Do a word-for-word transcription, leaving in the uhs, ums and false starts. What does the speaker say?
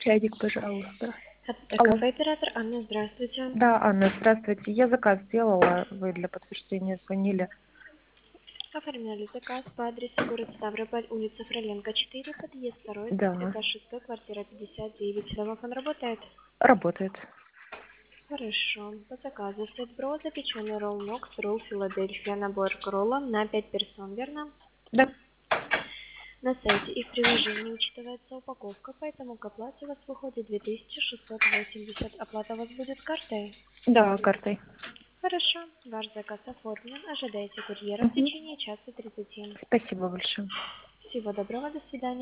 Чайник, пожалуйста. Это Алло. кафе-оператор Анна, здравствуйте. Да, Анна, здравствуйте. Я заказ сделала, вы для подтверждения звонили. Оформляли заказ по адресу город Ставрополь, улица Фроленко, четыре, подъезд второй, Да, этаж шестой, квартира пятьдесят девять. Домофон работает? работает. Хорошо. По заказу сет-бро, запеченный ролл Нокс, ролл Филадельфия, набор к роллам на пять персон, верно? Да, На сайте и в приложении учитывается упаковка, поэтому к оплате у вас выходит две тысячи шестьсот восемьдесят. Оплата у вас будет картой? да, картой. Хорошо. Ваш заказ оформлен. Ожидайте курьера в Мгм. течение часа тридцати. Спасибо большое. Всего доброго, до свидания.